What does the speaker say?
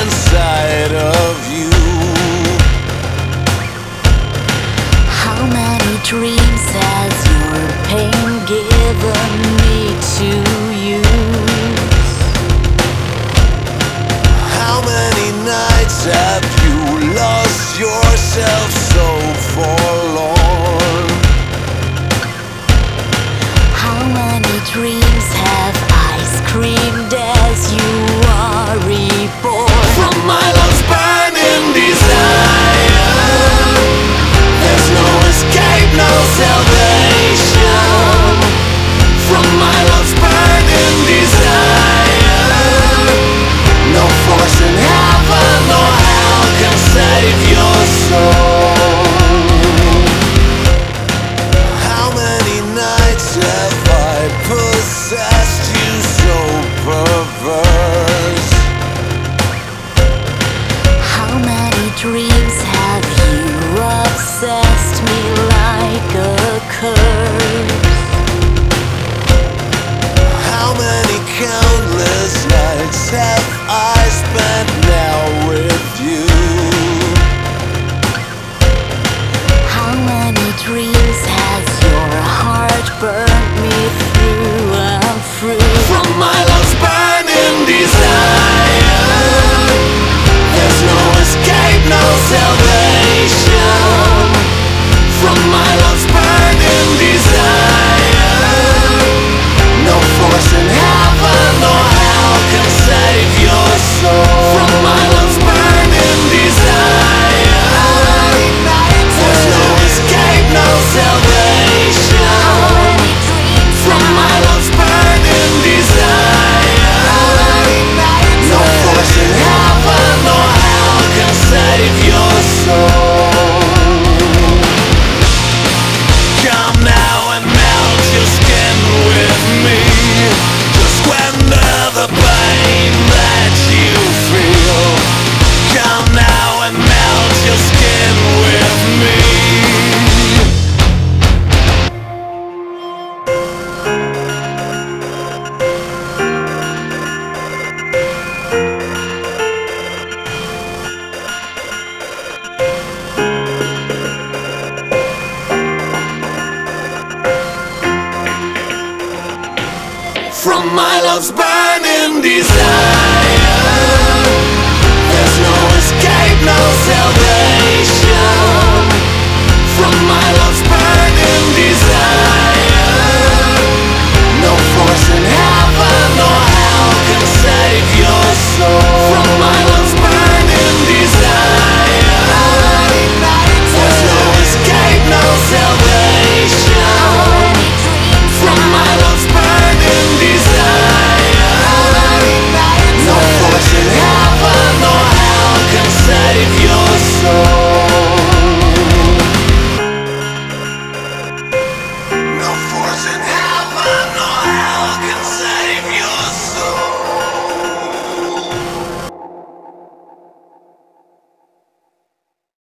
inside of you. How many dreams has your pain given me to use? How many nights have you lost yourself so forlorn? How many dreams have I screamed as you are reborn? From my love's burning desire, there's no escape, no salvation. From my love's burning desire, no force in heaven or hell can save your soul. How many nights have I possessed you so perverse? How many dreams have you obsessed me like a curse? How many countless nights have I spent now with you? How many dreams has your heart burned me through and through? From my love's burning desire, there's no escape, no salvation. From my love's burning desire, no force in heaven or hell can save your soul. From my love's burning desire, there's no escape, no salvation. From my love's burning desire, no force in heaven or hell can save your soul. Come now and melt your skin with me. Just squander the pain that you feel. Come now and melt your skin with me. From my love's burning desire,